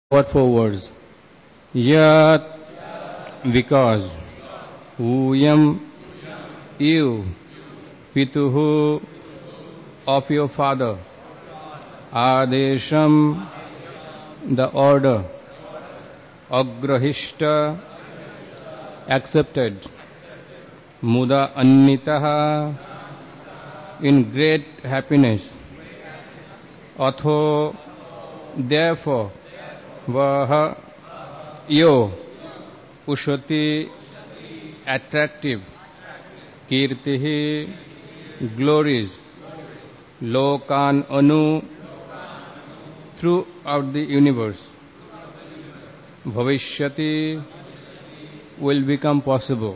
What four words? Yat, because. Uyam, you. Pituhu, of your father. Adesham, the order. Agrahishta, accepted. Muda annitaha, in great happiness. Atho, therefore. Vaha, yo. Ushati, attractive. Kirtihi, glories. Lokan anu, throughout the universe. Bhavishyati, will become possible.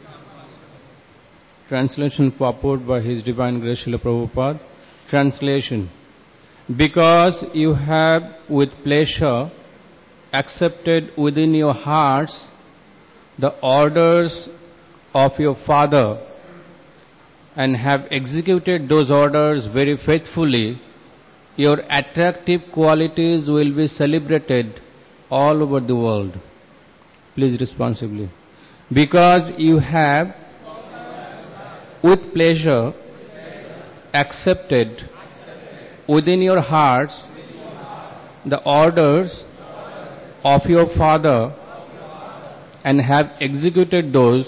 Translation purport by His Divine Grace Srila Prabhupada. Translation. Because you have with pleasure accepted within your hearts the orders of your Father and have executed those orders very faithfully, your attractive qualities will be celebrated all over the world. Please responsibly. Because you have with pleasure accepted within your hearts the orders of your Father and have executed those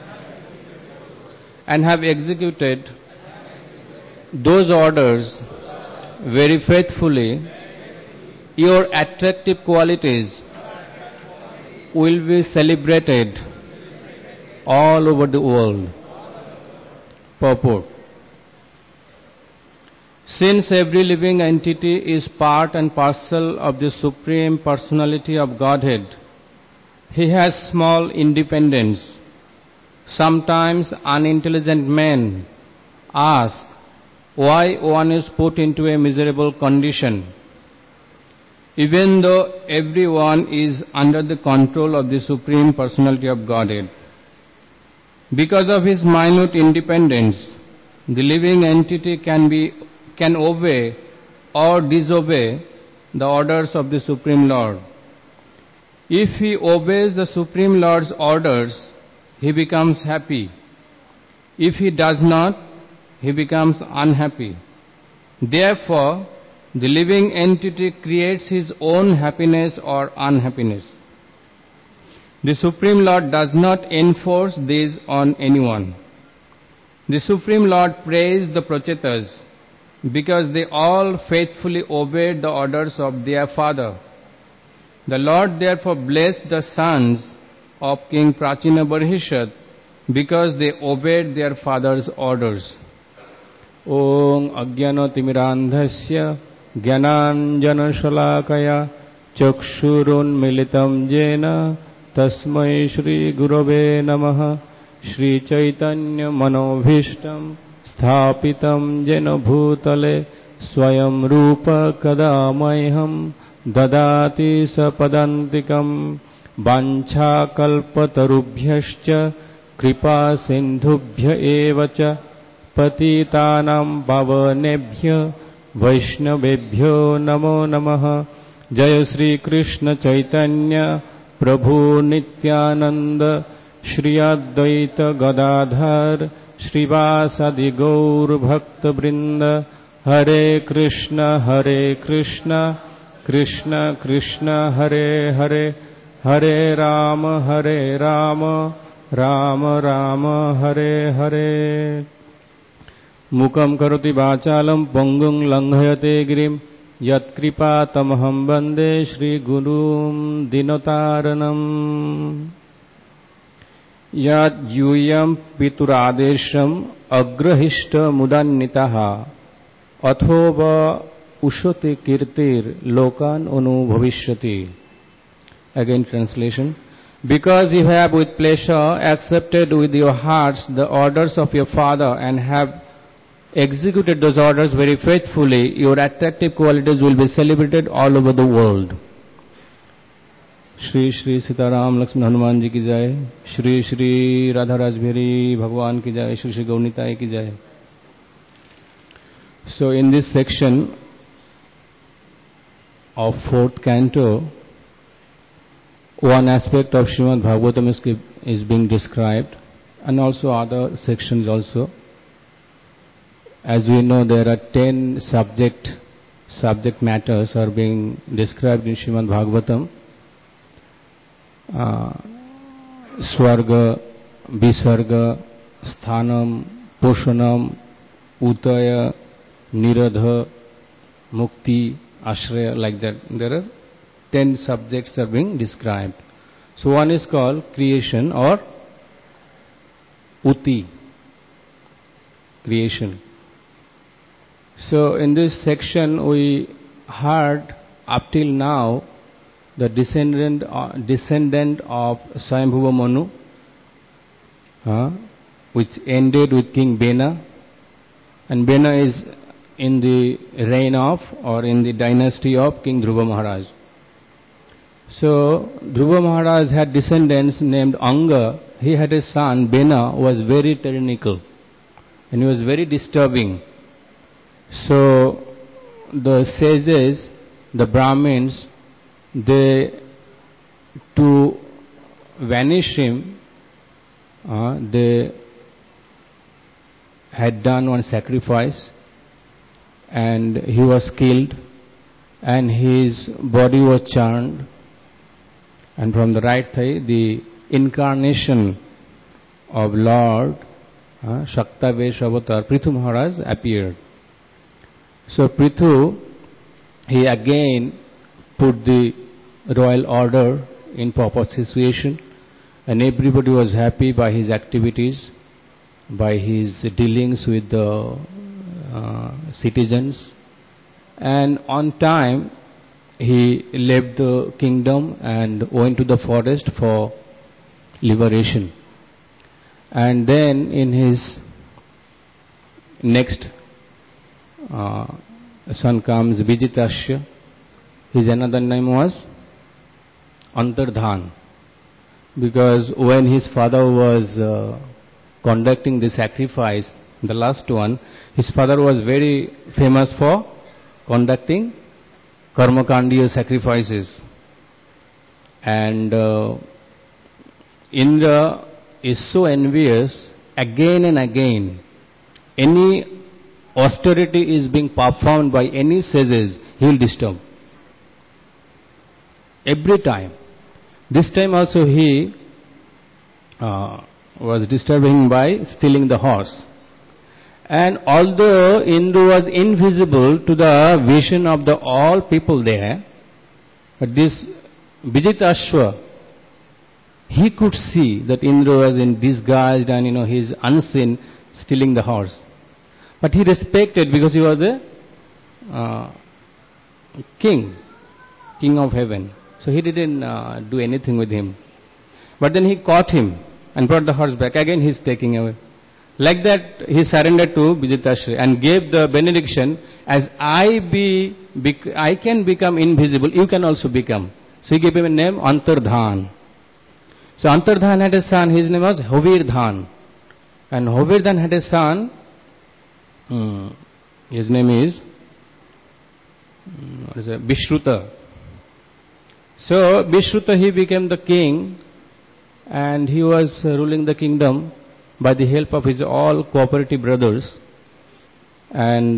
orders very faithfully, your attractive qualities will be celebrated all over the world. Purport. Since every living entity is part and parcel of the Supreme Personality of Godhead, he has small independence. Sometimes unintelligent men ask why one is put into a miserable condition, even though everyone is under the control of the Supreme Personality of Godhead. Because of his minute independence, the living entity can obey or disobey the orders of the Supreme Lord. If he obeys the Supreme Lord's orders, he becomes happy. If he does not, he becomes unhappy. Therefore, the living entity creates his own happiness or unhappiness. The Supreme Lord does not enforce this on anyone. The Supreme Lord praised the Prachetas because they all faithfully obeyed the orders of their father. The Lord therefore blessed the sons of King Prachina Barhishat because they obeyed their father's orders. Om Ajnana Timirandhasya Jnananjana Shalakaya Chakshurun Militam Jena Tasmai Shri Gurave Namaha Shri Chaitanya Manobhishtam Sthapitam Jena Bhutale Swayam Rupa Kadamayham Dadati Sapadantikam Vancha Kalpatarubhyascha Kripa Sindhubhya Evacha Patitanam Pavanebhya Vaishnavebhyo Namo Namaha. Jaya Sri Krishna Chaitanya Prabhu Nityananda Shri Advaita Gadadhar Srivasadi Gaur Bhakta Brinda. Hare Krishna Krishna Krishna Hare Hare, Hare Rama Rama Rama Hare Hare. Mukam karoti vachalam pongum langhayate girim yat kripa tamaham bande Shri Gurum Dinotaranam. Yat yuyam pituradesham agrahishta mudannitaha athova ushati kirtir lokan anu bhavishyati. Again translation. Because you have with pleasure accepted with your hearts the orders of your father and have executed those orders very faithfully, your attractive qualities will be celebrated all over the world. Shri Shri Sitaram Lakshman Hanuman Ji ki jai, Shri Shri Radha Rajbihari Bhagwan ki jai, Shri Shri Gaunitai ki jai. So in this section of fourth canto, one aspect of Srimad Bhagavatam is being described, and also other sections also. As we know, there are 10 subject matters are being described in Srimad Bhagavatam. Swarga, Visarga, Sthanam, Poshanam, Utaya, Nirodha, Mukti, Ashraya, like that. There are 10 subjects are being described. So one is called creation or Uti, creation. So in this section we heard up till now the descendant of Swayambhuva Manu, which ended with King Bena, and Bena is in the reign of or in the dynasty of King Dhruva Maharaj. So Dhruva Maharaj had descendants named Anga. He had a son, Bena, who was very tyrannical and he was very disturbing. So the sages, the Brahmins, to vanish him, they had done one sacrifice, and he was killed, and his body was churned, and from the right thigh the incarnation of Lord Shaktavesh Avatar Prithu Maharaj appeared. So Prithu, he again put the royal order in proper situation, and everybody was happy by his activities, by his dealings with the citizens, and on time he left the kingdom and went to the forest for liberation. And then in his next son comes Vijitasya. His another name was Antardhan, because when his father was conducting the sacrifice, the last one, his father was very famous for conducting Karmakandiya sacrifices. And Indra is so envious, again and again, any austerity is being performed by any sages, he will disturb. Every time. This time also he was disturbing by stealing the horse. And although Indra was invisible to the vision of the all people there, but this Vijitashva, he could see that Indra was in disguised and he is unseen stealing the horse. But he respected because he was the king of heaven. So he didn't do anything with him. But then he caught him and brought the horse back. Again he is taking away. Like that he surrendered to Vijitashraya and gave the benediction, as I can become invisible, you can also become. So he gave him a name Antardhan. So Antardhan had a son, his name was Hovirdhan. And Hovirdhan had a son, his name is Vishruta. So Vishruta, he became the king, and he was ruling the kingdom by the help of his all cooperative brothers. And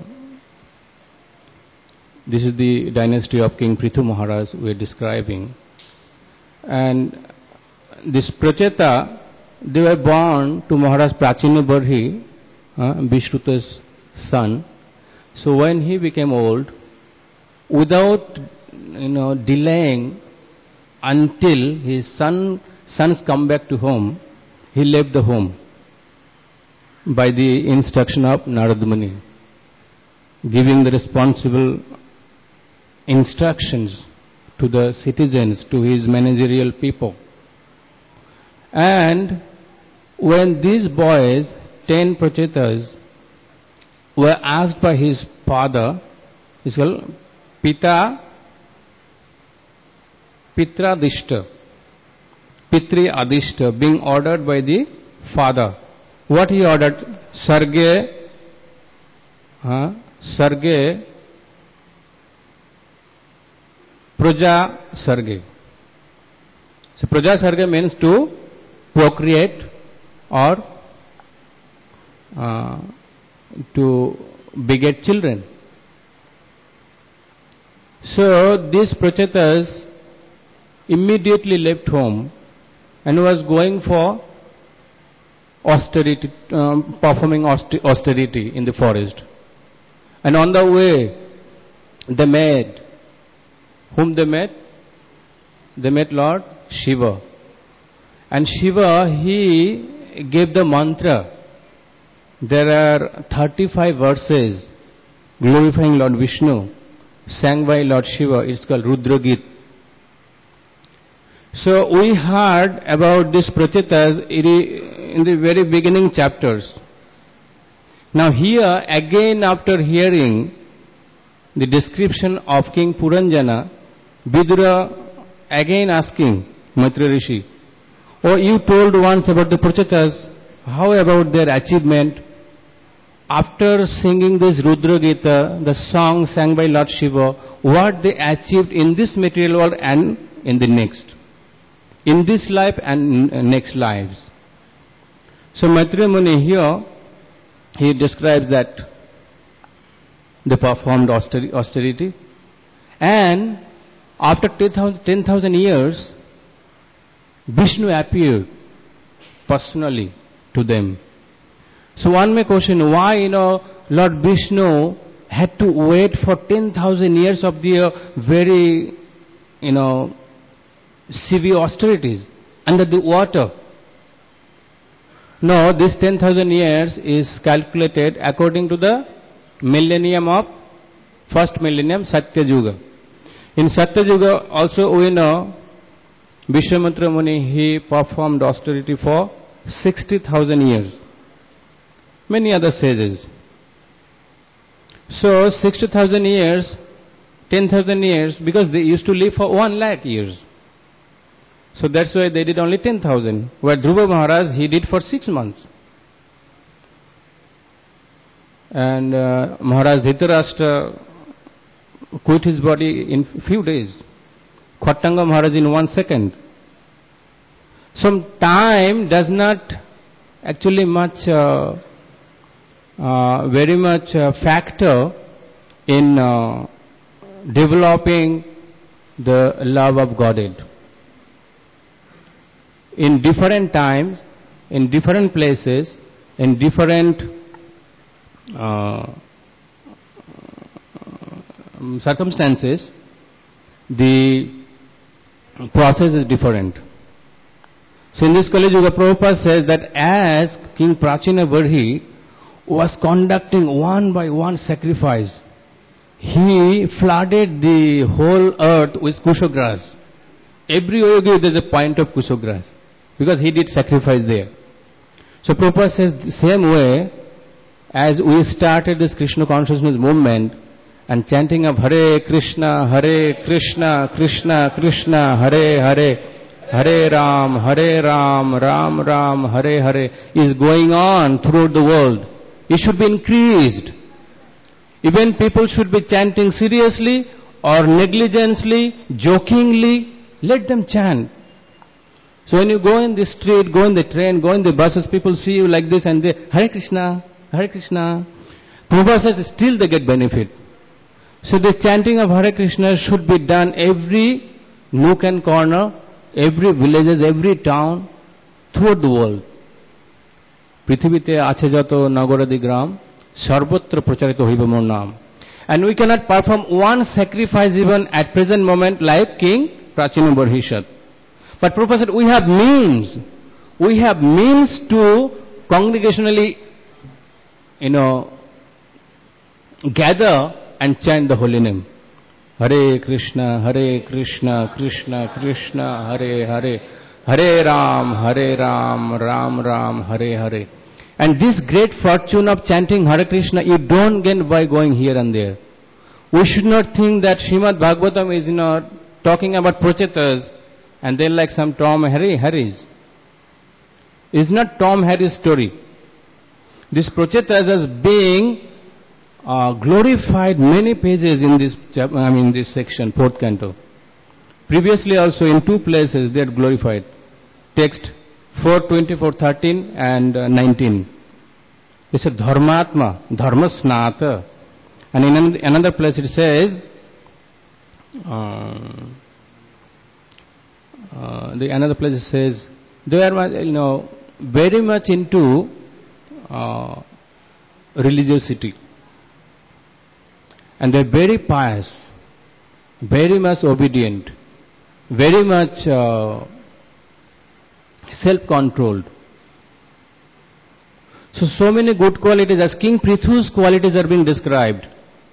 this is the dynasty of King Prithu Maharaj we are describing. And this Pracheta, they were born to Maharaj Prachina Barhi, Vishruta's son. So when he became old, without delaying until his sons come back to home, he left the home by the instruction of Narada Muni, giving the responsible instructions to the citizens, to his managerial people. And when these boys, 10 Prachetas, were asked by his father, it's called Pitri Adishta, being ordered by the father. What he ordered? Sarge Praja Sarge. So Praja Sarga means to procreate or to beget children. So these Prachetas immediately left home and was going for austerity, performing austerity in the forest. And on the way, they met. Whom they met? They met Lord Shiva. And Shiva, he gave the mantra. There are 35 verses glorifying Lord Vishnu, sang by Lord Shiva. It's called Rudra Git. So we heard about these Prachetas in the very beginning chapters. Now here, again after hearing the description of King Puranjana, Vidura again asking Maitreya Rishi, "Oh, you told once about the Prachetas, how about their achievement?" After singing this Rudra Gita, the song sang by Lord Shiva, what they achieved in this material world and in the next. In this life and next lives. So Maitreya Muni here, he describes that they performed austerity, and after 10,000 years, Vishnu appeared personally to them. So one may question, why, Lord Vishnu had to wait for 10,000 years of the very, severe austerities under the water. No, this 10,000 years is calculated according to the millennium of first millennium, Satya Yuga. In Satya Yuga also we know Vishwamitra Muni, he performed austerity for 60,000 years. Many other sages. So 60,000 years, 10,000 years, because they used to live for 1 lakh years. So that's why they did only 10,000. Where Dhruva Maharaj, he did for 6 months. And Maharaj Dhritarashtra quit his body in few days. Khattanga Maharaj in 1 second. So time does not actually very much factor in developing the love of Godhead. In different times, in different places, in different circumstances, the process is different. So in this Kali Yuga, Prabhupada says that as King Prachina Varhi was conducting one by one sacrifice, he flooded the whole earth with kusha grass. Every yogi there is a point of kusha grass, because he did sacrifice there. So Prabhupada says the same way as we started this Krishna consciousness movement and chanting of Hare Krishna, Krishna Krishna, Hare Hare, Hare Ram, Ram Ram, Hare Hare is going on throughout the world. It should be increased. Even people should be chanting seriously or negligently, jokingly. Let them chant. So when you go in the street, go in the train, go in the buses, people see you like this and they, Hare Krishna, Hare Krishna. Prabhupada says still they get benefit. So the chanting of Hare Krishna should be done every nook and corner, every villages, every town, throughout the world. পৃথিবীতে আছে যত নগরাদি গ্রাম সর্বত্র প্রচারিত হইবে মোর নাম. And we cannot perform one sacrifice even at present moment like King Prachina Varhi. But Prabhupada said we have means. We have means to congregationally, gather and chant the holy name. Hare Krishna, Krishna Krishna, Hare Hare, Hare Ram, Ram Ram, Hare Hare. And this great fortune of chanting Hare Krishna, you don't get by going here and there. We should not think that Srimad Bhagavatam is, talking about Prachetas and they're like some Tom Harris. It's not Tom Harris story. This Prachetas is being glorified many pages in this section, 4th canto. Previously also in two places they had glorified. Text 4:24:13 and 19. It said Dharmatma, Dharmasnata. And in another place it says, another place it says, they are very much into religiosity. And they are very pious, very much obedient, very much self-controlled. So many good qualities, as King Prithu's qualities are being described.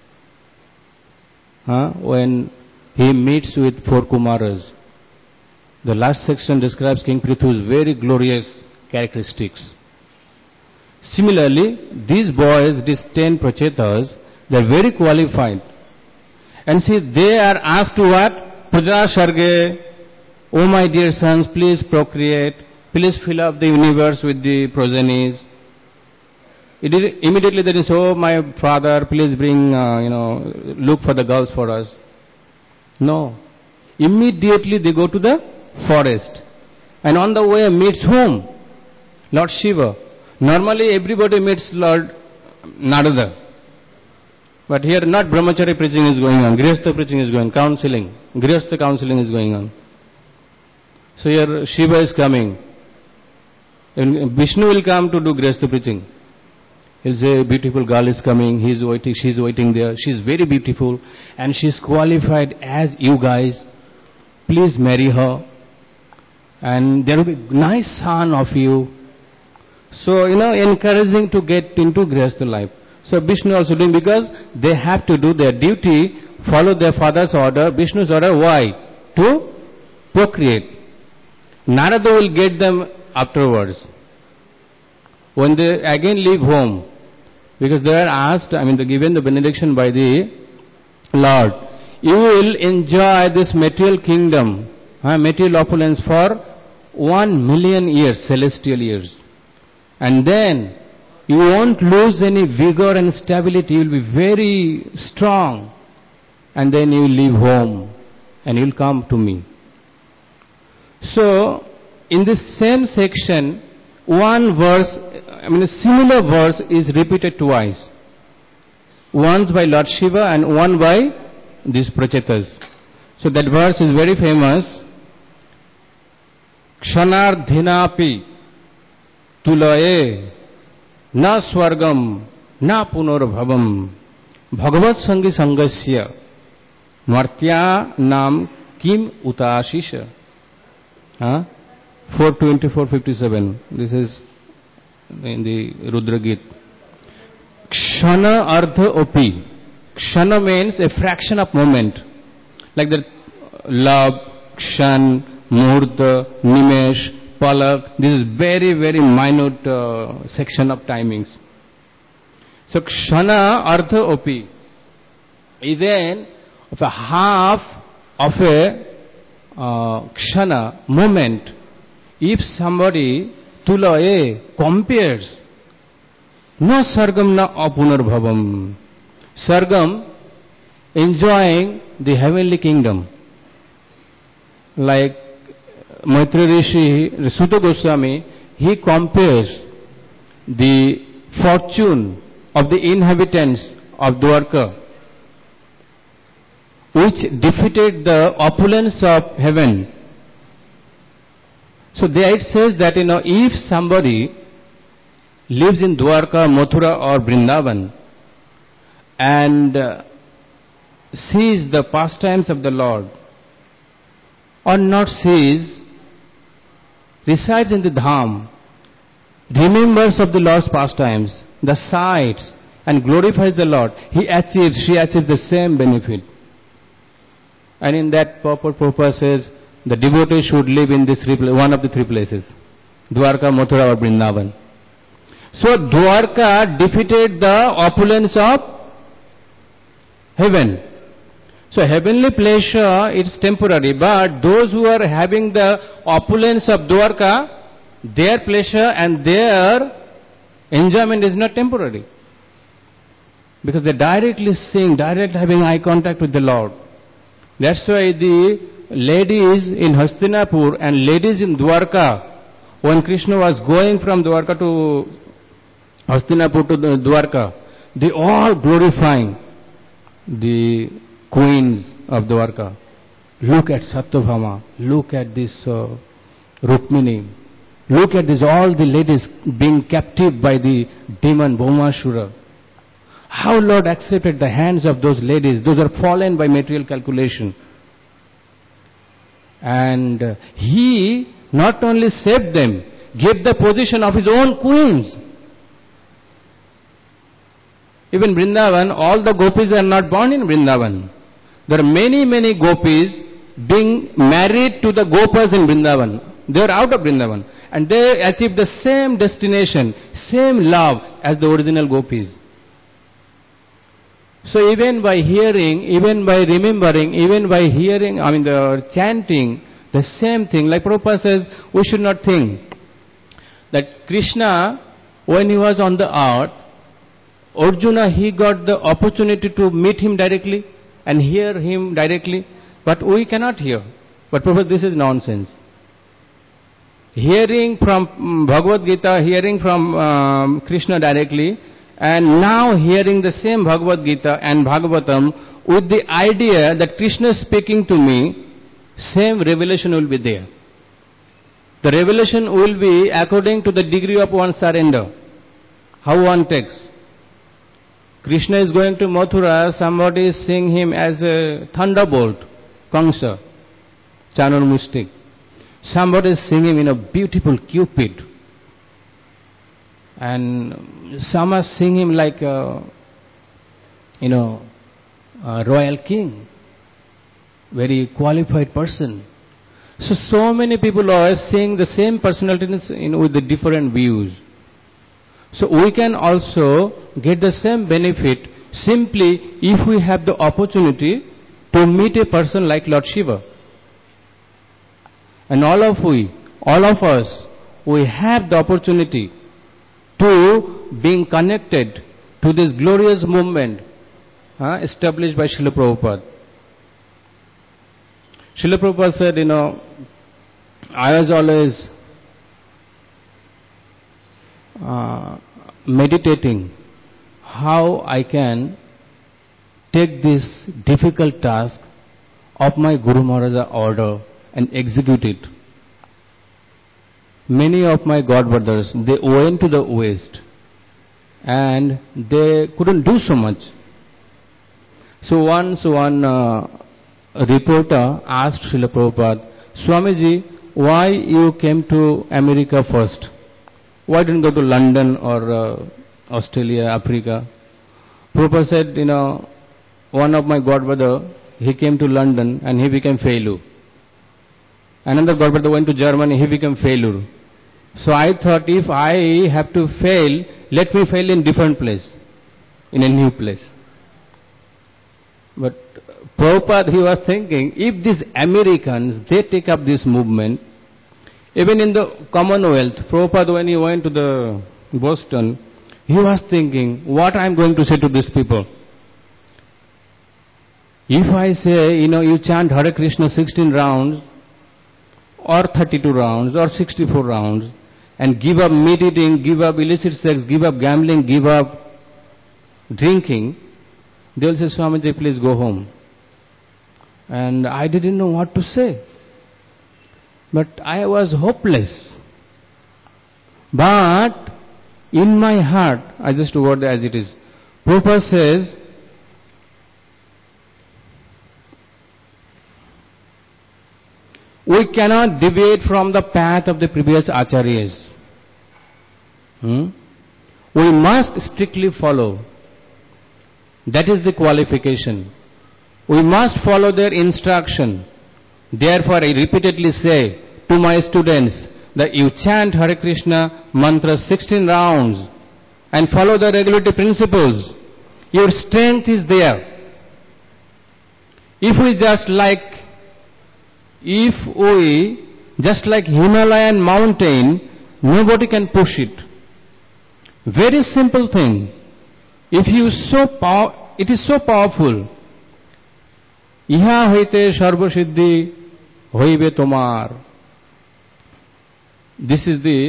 When he meets with four Kumaras. The last section describes King Prithu's very glorious characteristics. Similarly, these boys, these 10 Prachetas, they are very qualified. And see, they are asked to what? Praja Sarge, oh my dear sons, please procreate, please fill up the universe with the progenies. Immediately there is, oh my father, please bring, look for the girls for us. No. Immediately they go to the forest. And on the way meets whom? Lord Shiva. Normally everybody meets Lord Narada. But here not brahmachari preaching is going on, grihastha preaching is going on, counseling. Grihastha counseling is going on. So here Shiva is coming. And Vishnu will come to do grihastha preaching. He'll say, a beautiful girl is coming, he's waiting, she's waiting there, she's very beautiful, and she's qualified as you guys. Please marry her. And there will be nice son of you. So, encouraging to get into grihastha life. So Vishnu also doing, because they have to do their duty, follow their father's order, Vishnu's order. Why? To procreate. Narada will get them afterwards. When they again leave home, because they are asked, they're given the benediction by the Lord, you will enjoy this material kingdom, material opulence for 1 million years, celestial years. And then you won't lose any vigor and stability, you will be very strong. And then you will leave home and you will come to me. So, in this same section, one verse, a similar verse is repeated twice. Once by Lord Shiva and one by these Prachetas. So that verse is very famous. Kshanardhinapi tulaye na swargam na punarbhavam bhagavat sangi sangasya martya nam kim utashisha. 4:24:57. This is in the Rudra Git. Kshana ardha opi. Kshana means a fraction of moment. Like the love, kshan, murta, nimesh, palak. This is very, very minute section of timings. So kshana ardha opi. Even of a half of a kshana, moment, if somebody tulaye compares, no sargam na apunarbhavam. Sargam, enjoying the heavenly kingdom. Like Maitreya Rishi, Sutta Goswami, he compares the fortune of the inhabitants of Dwarka, which defeated the opulence of heaven. So there it says that, if somebody lives in Dwarka, Mathura or Vrindavan and sees the pastimes of the Lord, or not sees, resides in the Dham, remembers of the Lord's pastimes, the sights, and glorifies the Lord, she achieves the same benefit. And in that purpose, the devotee should live in this one of the three places, Dwarka, Mathura or Vrindavan. So Dwarka defeated the opulence of heaven. So heavenly pleasure, it's temporary, but those who are having the opulence of Dwarka, their pleasure and their enjoyment is not temporary. Because they directly sing, directly having eye contact with the Lord. That's why the ladies in Hastinapur and ladies in Dwarka, when Krishna was going from Dwarka to Hastinapur to Dwarka, they all glorifying the queens of Dwarka. Look at Satyabhama, look at this Rukmini, look at this, all the ladies being captive by the demon Bhaumashura. How Lord accepted the hands of those ladies, those are fallen by material calculation. And He not only saved them, gave the position of His own queens. Even Vrindavan, all the gopis are not born in Vrindavan. There are many, many gopis being married to the gopas in Vrindavan. They are out of Vrindavan. And they achieve the same destination, same love as the original gopis. So even by hearing, even by remembering, even by hearing, the chanting, the same thing, like Prabhupada says, we should not think that Krishna, when he was on the earth, Arjuna, he got the opportunity to meet him directly and hear him directly, but we cannot hear. But Prabhupada, this is nonsense. Hearing from Bhagavad Gita, hearing from Krishna directly, and now hearing the same Bhagavad Gita and Bhagavatam with the idea that Krishna is speaking to me, same revelation will be there. The revelation will be according to the degree of one's surrender, how one takes. Krishna is going to Mathura, somebody is seeing him as a thunderbolt, Kamsa, Chanurmustik. Somebody is seeing him in a beautiful Cupid. And some are seeing him like a royal king, very qualified person. So many people are seeing the same personalities with the different views. So we can also get the same benefit simply if we have the opportunity to meet a person like Lord Shiva. And all of us, we have the opportunity to being connected to this glorious movement established by Srila Prabhupada. Srila Prabhupada said, I was always meditating how I can take this difficult task of my Guru Maharaja order and execute it. Many of my God brothers, they went to the West and they couldn't do so much. So once one reporter asked Srila Prabhupada, Swamiji, why you came to America first? Why didn't you go to London or Australia, Africa? Prabhupada said, one of my God brother, he came to London and he became failure. Another God brother went to Germany, he became failure. So I thought, if I have to fail, let me fail in different place, in a new place. But Prabhupada, he was thinking, if these Americans, they take up this movement, even in the Commonwealth, Prabhupada, when he went to the Boston, he was thinking, what I am going to say to these people? If I say, you chant Hare Krishna 16 rounds, or 32 rounds, or 64 rounds, and give up meat eating, give up illicit sex, give up gambling, give up drinking, they will say, Swamiji, please go home. And I didn't know what to say. But I was hopeless. But in my heart, I just word as it is. Prabhupada says, we cannot deviate from the path of the previous acharyas. We must strictly follow. That is the qualification. We must follow their instruction. Therefore, I repeatedly say to my students that you chant Hare Krishna mantra 16 rounds and follow the regulatory principles. Your strength is there. If we just like Himalayan mountain, nobody can push it. Very simple thing. It is so powerful. Iha hoite sarva siddhi হইবে তোমার. This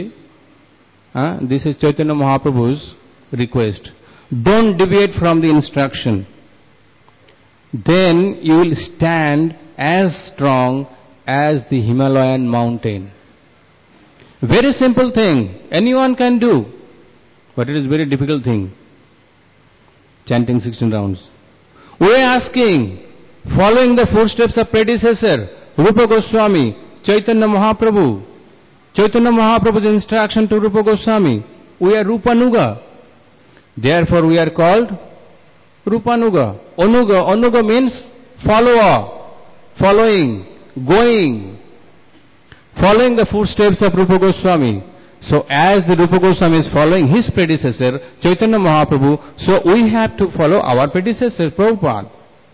is Chaitanya Mahaprabhu's request. Don't deviate from the instruction. Then you will stand as strong as the Himalayan mountain. Very simple thing. Anyone can do. But it is very difficult thing. Chanting 16 rounds. We are asking, following the footsteps of predecessor, Rupa Goswami, Chaitanya Mahaprabhu, Chaitanya Mahaprabhu's instruction to Rupa Goswami, we are Rupanuga. Therefore we are called Rupanuga. Anuga means follower, following, going, following the footsteps of Rupa Goswami. So as the Rupa Goswami is following his predecessor, Chaitanya Mahaprabhu, so we have to follow our predecessor, Prabhupada.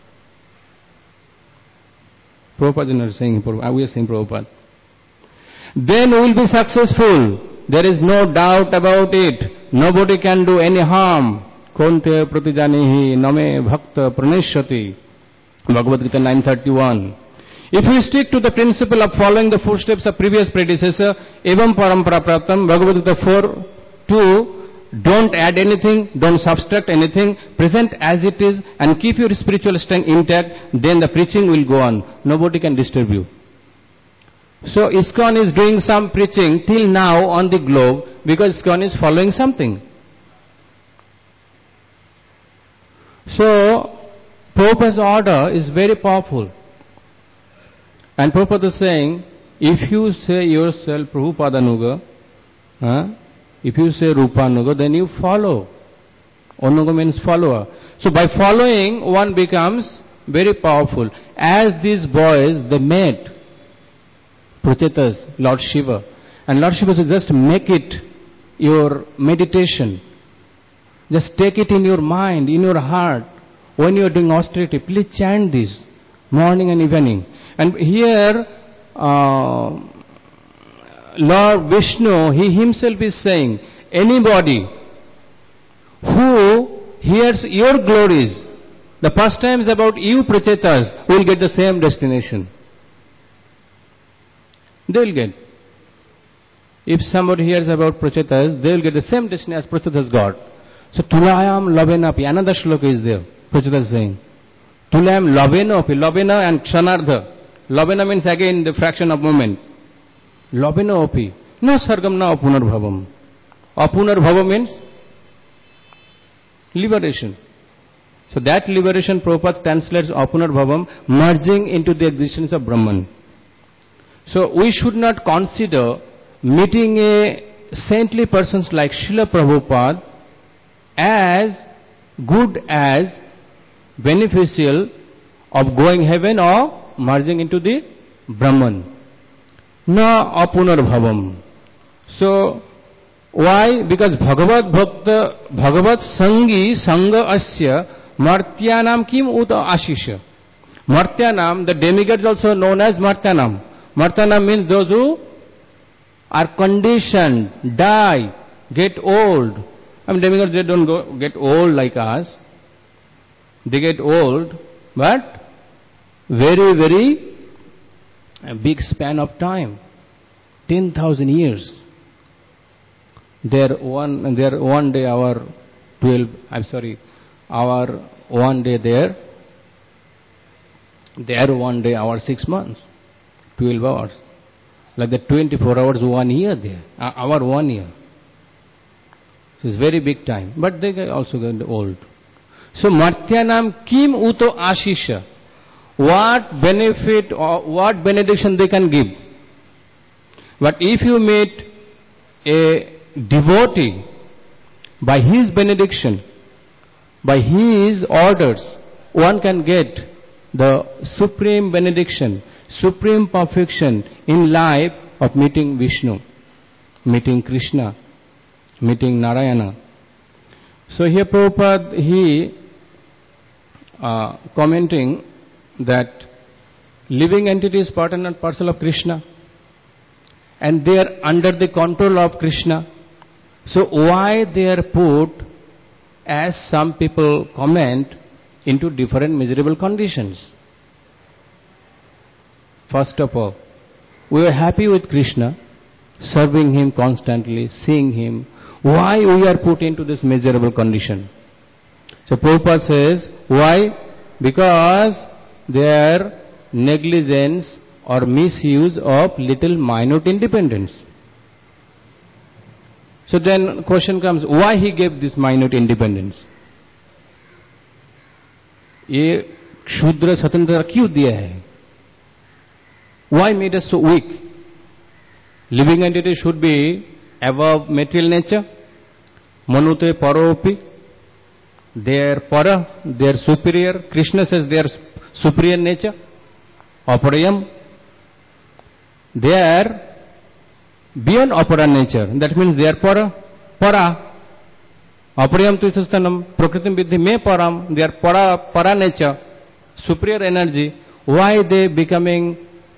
Prabhupada is not saying Prabhupada, we are saying Prabhupada. Then we will be successful. There is no doubt about it. Nobody can do any harm. Konte pratijanihi name bhakta praneshati. Bhagavad Gita 9:31. If we stick to the principle of following the footsteps of previous predecessor, evam parampara praptam, Bhagavad Gita 4:2, don't add anything, don't subtract anything, present as it is and keep your spiritual strength intact, then the preaching will go on. Nobody can disturb you. So ISKCON is doing some preaching till now on the globe because ISKCON is following something. So Prabhupada's order is very powerful. And Prabhupada is saying, if you say yourself Prabhupadanuga, if you say Rupanuga, then you follow. Anuga means follower. So by following, one becomes very powerful. As these boys, they met Prachetas, Lord Shiva. And Lord Shiva says, just make it your meditation. Just take it in your mind, in your heart. When you are doing austerity, please chant this, morning and evening. And here, Lord Vishnu, he himself is saying, anybody who hears your glories, the pastimes about you Prachetas, will get the same destination. They will get. If somebody hears about Prachetas, they will get the same destiny as Prachetas got. So, Tulayam Lavenapi, another shloka is there, Prachetas is saying. Tulayam Lavenopi, Lavena and Kshanardha. Lavena means again the fraction of moment. Lavena opi. No sargam na apunarbhavam. Apunarbhavam means liberation. So that liberation Prabhupada translates apunarbhavam, merging into the existence of Brahman. So we should not consider meeting a saintly persons like Srila Prabhupada as good as beneficial of going heaven or merging into the Brahman. Na apunarbhavam. So, why? Because Bhagavat Sangi Sangha Asya Martyanam Kim Uta Ashisha. Martyanam, the demigods also known as Martyanam. Martyanam means those who are conditioned, die, get old. I mean, demigods, they don't get old like us. They get old, but very, very big span of time. 10,000 years. There one day our 12, our one day there one day our 6 months, 12 hours. Like the 24 hours 1 year there, our 1 year. It's very big time, but they also get old. So Martyanam Kim Uto Ashisha. What benefit or what benediction they can give. But if you meet a devotee, by his benediction, by his orders, one can get the supreme benediction, supreme perfection in life of meeting Vishnu, meeting Krishna, meeting Narayana. So here Prabhupada, he commenting that living entity is part and parcel of Krishna, and they are under the control of Krishna. So why they are put, as some people comment, into different miserable conditions? First of all, we are happy with Krishna, serving him constantly, seeing him. Why we are put into this miserable condition? So Prabhupada says, why? Because their negligence or misuse of little minute independence. So then question comes, why he gave this minute independence? ये क्षुद्र स्वतंत्रता क्यों दिया है? Why made us so weak? Living entity should be above material nature. Manute paropi. They are para, they are superior. Krishna says they are superior nature. Aparayam. They are beyond apara nature. That means they are para. Aparayam tuisastanam prakritim vidhi me param. They are para nature, superior energy. Why they becoming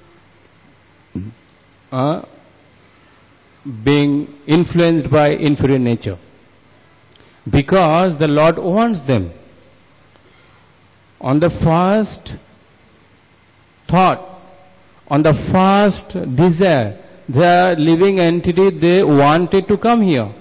being influenced by inferior nature? Because the Lord wants them. On the first thought, on the first desire, the living entity, they wanted to come here.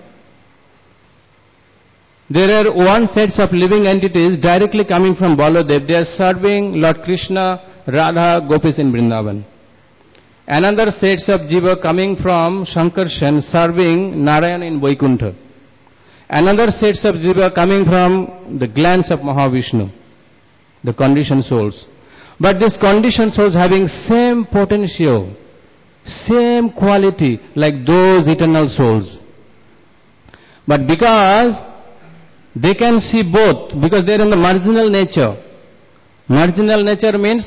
There are one sets of living entities directly coming from Baladev. They are serving Lord Krishna, Radha, Gopis in Vrindavan. Another sets of jiva coming from Shankarshan, serving Narayan in Vaikuntha. Another sets of jiva coming from the glands of Mahavishnu, the conditioned souls. But these conditioned souls having same potential, same quality like those eternal souls. But because they can see both, because they are in the marginal nature. Marginal nature means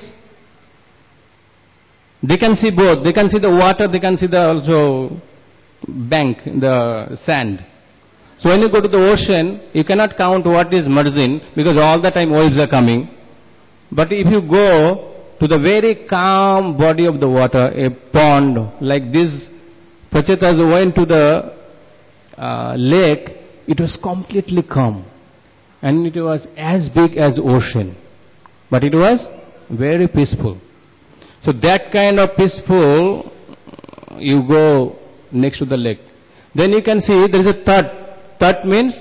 they can see both. They can see the water, they can see the also bank, the sand. So when you go to the ocean, you cannot count what is margin, because all the time waves are coming. But if you go to the very calm body of the water, a pond like this, Prachetas went to the lake, it was completely calm. And it was as big as ocean. But it was very peaceful. So that kind of peaceful, you go next to the lake. Then you can see there is a tat. Tat means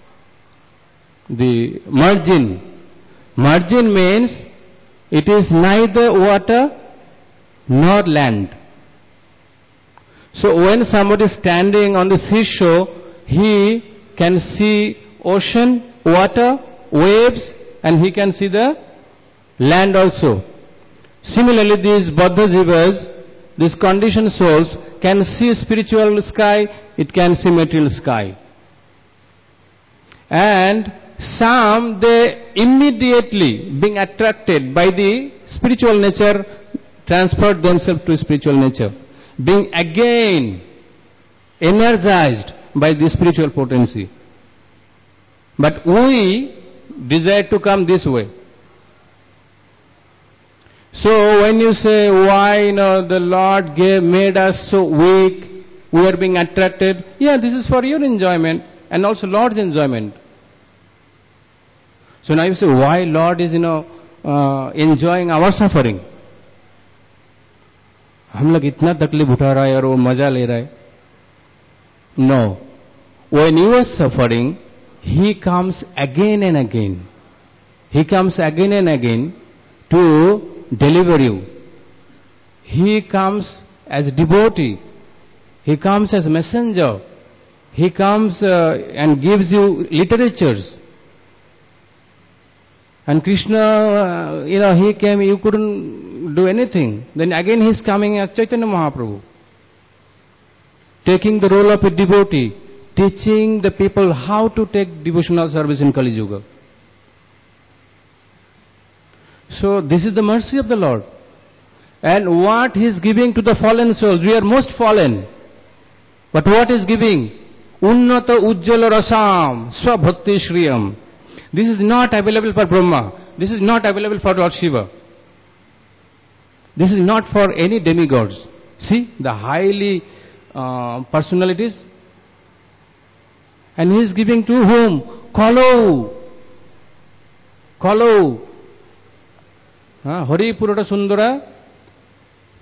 the margin. Margin means it is neither water nor land. So when somebody is standing on the seashore, he can see ocean, water, waves, and he can see the land also. Similarly, these Baddha jivas, these conditioned souls, can see spiritual sky, it can see material sky. And some, they immediately being attracted by the spiritual nature, transfer themselves to spiritual nature, being again energized by the spiritual potency. But we desire to come this way. So when you say, why the Lord made us so weak, we are being attracted, yeah, this is for your enjoyment and also Lord's enjoyment. So now you say, why Lord is enjoying our suffering? हम लोग इतना तकलीफ उठा रहा है और वो मजा ले रहा है. No. When you are suffering, He comes again and again. He comes again and again to deliver you. He comes as devotee. He comes as messenger. He comes and gives you literatures. And Krishna, he came, you couldn't do anything. Then again he is coming as Chaitanya Mahaprabhu, taking the role of a devotee, teaching the people how to take devotional service in Kali Yuga. So this is the mercy of the Lord. And what He is giving to the fallen souls, we are most fallen. But what is giving? Unnata Ujjala Rasam Swabhakti Shriyam. This is not available for Brahma. This is not available for Lord Shiva. This is not for any demigods. See, the highly personalities. And He is giving to whom? Kalo. Kalo. Hari Purata Sundara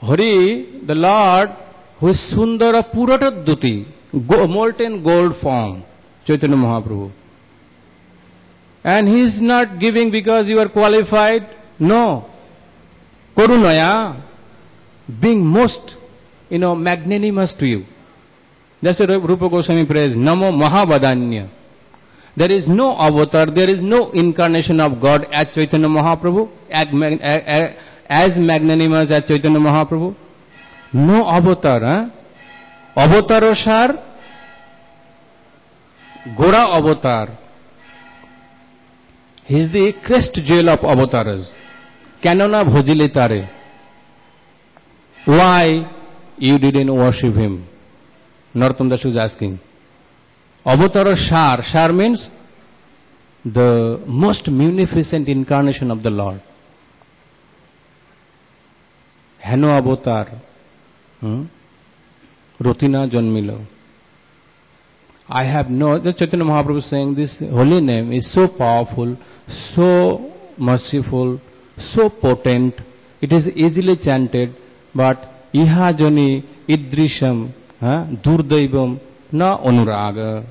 Hari, the Lord, who is Sundara Purataduti, molten gold form, Chaitanya Mahaprabhu. And he is not giving because you are qualified. No. Karunaya, being most, magnanimous to you. That's what Rupa Goswami prays, Namo Mahavadanya. There is no avatar, there is no incarnation of God as Chaitanya Mahaprabhu, as magnanimous as Chaitanya Mahaprabhu. No avatar, Avatarosar, Gora avatar. He is the crest jewel of avatars. Kanona bhojile tare. Why you didn't worship him? Narottam Das was asking. Avatara Shar. Shar means the most munificent incarnation of the Lord. Heno avatar. Rutina Janmilo. I have no, the Chaitanya Mahaprabhu is saying this holy name is so powerful, so merciful, so potent, it is easily chanted, but iha jani idrisham durdaivam na anuraga.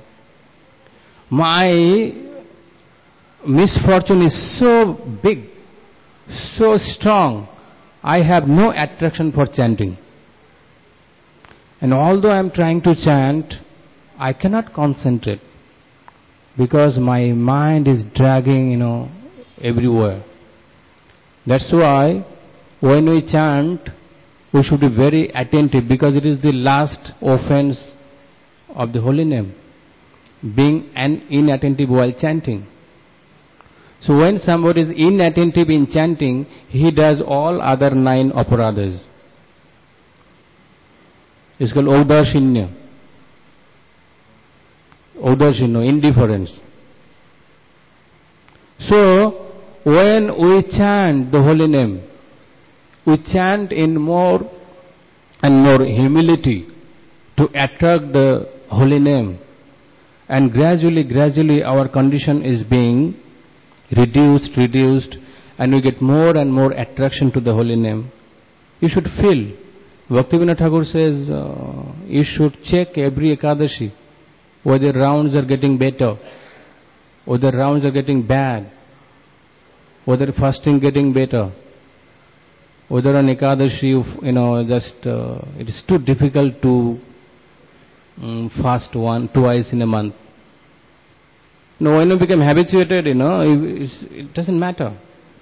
My misfortune is so big, so strong, I have no attraction for chanting. And although I am trying to chant, I cannot concentrate because my mind is dragging, everywhere. That's why when we chant, we should be very attentive because it is the last offense of the holy name, being inattentive while chanting. So when somebody is inattentive in chanting, he does all other 9 aparadhas. It's called Audarshinya. Indifference. So, when we chant the holy name, we chant in more and more humility to attract the holy name. And gradually our condition is being reduced, and we get more and more attraction to the holy name. You should feel. Bhaktivinoda Thakur says, you should check every Ekadashi whether rounds are getting better, whether rounds are getting bad, whether fasting getting better, whether on Ekadashi, it is too difficult to fast twice in a month. No, when you become habituated, it doesn't matter.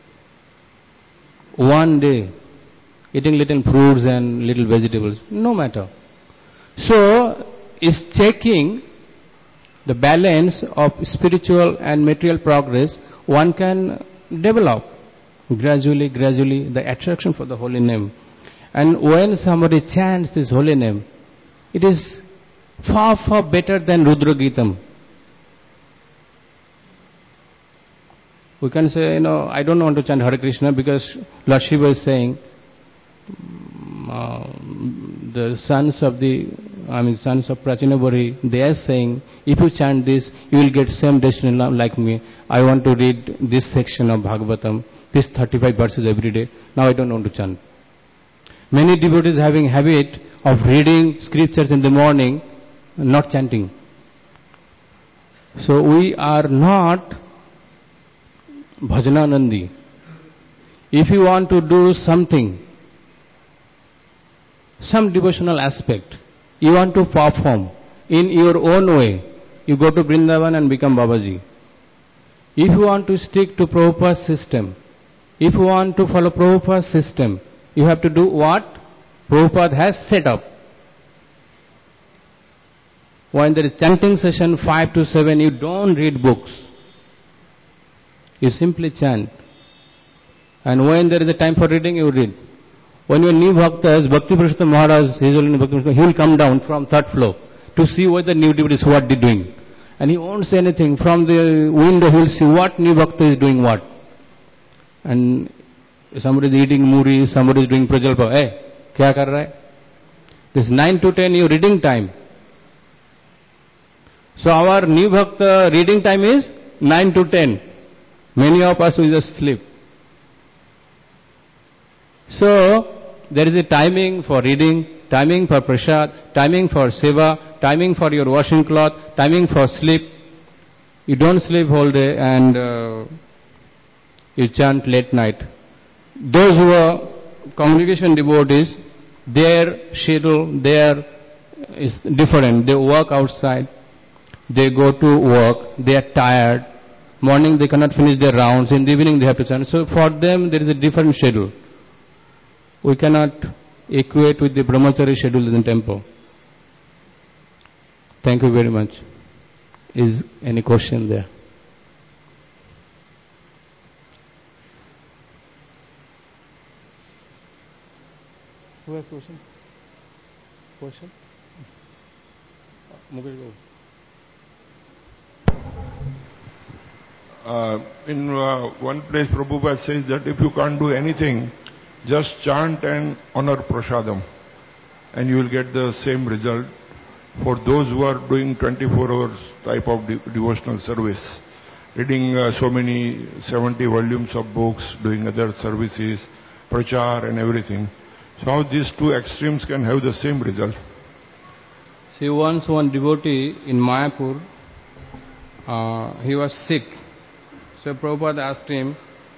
One day, eating little fruits and little vegetables, no matter. So, is checking the balance of spiritual and material progress, one can develop gradually the attraction for the holy name. And when somebody chants this holy name, it is far better than Rudra Gitam. We can say, I don't want to chant Hare Krishna because Lord Shiva is saying, the sons of Prachinabari, they are saying, if you chant this, you will get same destiny like me. I want to read this section of Bhagavatam, this 35 verses every day. Now I don't want to chant. Many devotees having habit of reading scriptures in the morning, not chanting. So we are not Bhajananandi. If you want to do something, some devotional aspect, you want to perform in your own way, you go to Vrindavan and become Babaji. If you want to stick to Prabhupada's system, if you want to follow Prabhupada's system, you have to do what Prabhupada has set up. When there is chanting session 5 to 7, you don't read books. You simply chant. And when there is a time for reading, you read. When your new bhaktas, Bhakti Purushottam Maharaj, he will come down from 3rd floor to see what the new devotees, what they are doing. And he won't say anything. From the window, he will see what new bhakta is doing what. And somebody is eating muri, somebody is doing prajalpa. Hey, kya kar raha hai? This 9 to 10 your reading time. So our new bhakta reading time is 9 to 10. Many of us will just sleep. So, there is a timing for reading, timing for prasad, timing for seva, timing for your washing cloth, timing for sleep. You don't sleep whole day and you chant late night. Those who are congregation devotees, their schedule is different. They work outside, they go to work, they are tired. Morning they cannot finish their rounds, in the evening they have to chant. So for them there is a different schedule. We cannot equate with the brahmachari schedule in the temple. Thank you very much. Is any question there? Who has question? Question? Mukesh Babu. In one place Prabhupada says that if you can't do anything, just chant and honor prasadam and you will get the same result for those who are doing 24 hours type of devotional service, reading so many 70 volumes of books, doing other services, prachar and everything. So how these two extremes can have the same result? See, once one devotee in Mayapur, he was sick. So Prabhupada asked him,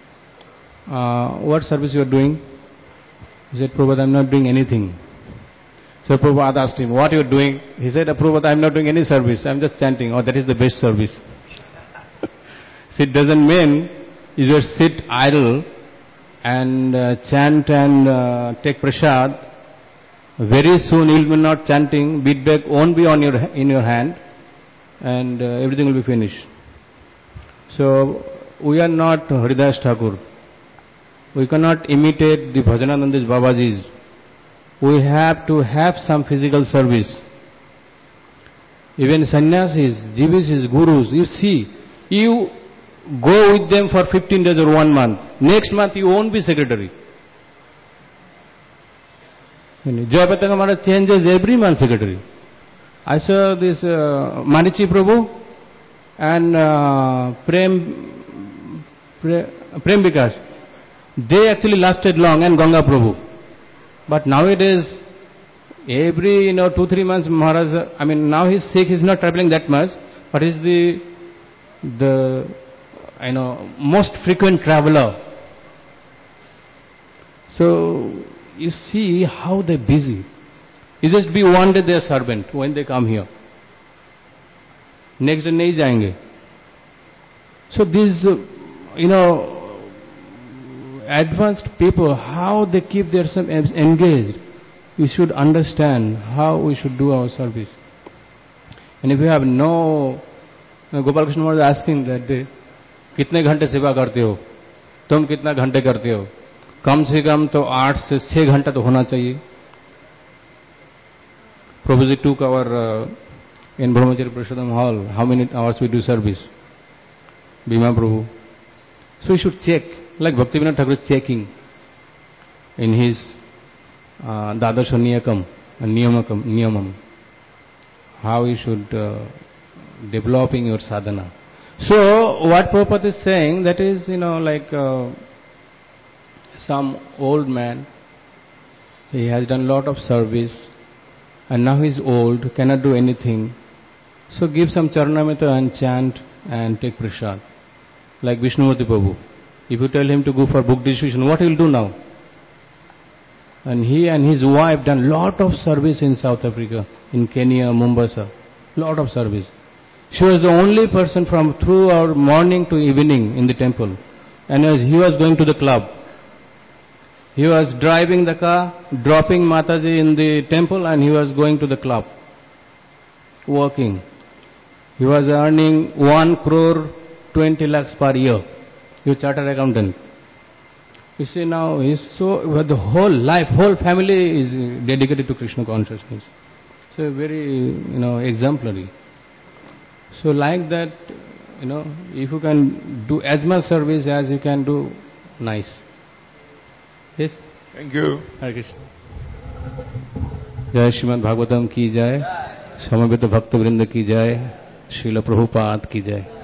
what service you are doing? He said, Prabhupada, I am not doing anything. So Prabhupada asked him, what you are doing? He said, Prabhupada, I am not doing any service. I am just chanting. Oh, that is the best service. So it doesn't mean you just sit idle and chant and take prasad. Very soon you will not chanting, beat back won't be in your hand, and everything will be finished. So we are not Haridas Thakur. We cannot imitate the Bhajananandis Babajis. We have to have some physical service. Even sannyasis, jivisis, gurus, you see, you go with them for 15 days or 1 month. Next month you won't be secretary. Jayapataka Maharaj changes every month secretary. I saw this Manichi Prabhu and Prem Vikas. They actually lasted long, and Ganga Prabhu. But nowadays, every 2-3 months Maharaj, now he's sick, he's not traveling that much, but he's the most frequent traveler. So you see how they're busy. You just be one day their servant when they come here. Next day nahi jayenge. So these, advanced people, how they keep themselves engaged. We should understand how we should do our service. And if you have no, Gopal Krishna was asking that day, कितने घंटे सेवा करते हो? तुम कितना घंटे करते हो? कम से कम तो 8 से 6 घंटा तो होना चाहिए. Prabhuji took our in Brahmachari Prasadam hall, how many hours we do service? Bhima Prabhu. So we should check, like Bhaktivinoda Thakur is checking in his Dadasha Niyamam, how you should developing your sadhana. So what Prabhupada is saying, that is, like some old man, he has done lot of service and now he is old, cannot do anything. So give some Charanamrita and chant and take prasad. Like Vishnumurti Prabhu. If you tell him to go for book distribution, what he will do now? And he and his wife done lot of service in South Africa, in Kenya, Mombasa. Lot of service. She was the only person from throughout morning to evening in the temple. And as he was going to the club, he was driving the car, dropping Mataji in the temple, and he was going to the club, working. He was earning 1 crore 20 lakhs per year. He was chartered accountant. You see now, the whole life, whole family is dedicated to Krishna consciousness. So very, exemplary. So like that, if you can do as much service as you can do, nice. Yes? Thank you. Hare Krishna. Jai Srimad Bhagavatam ki jai, Samaveta Bhakta Vrinda ki jai, Srila Prabhupada ki jai.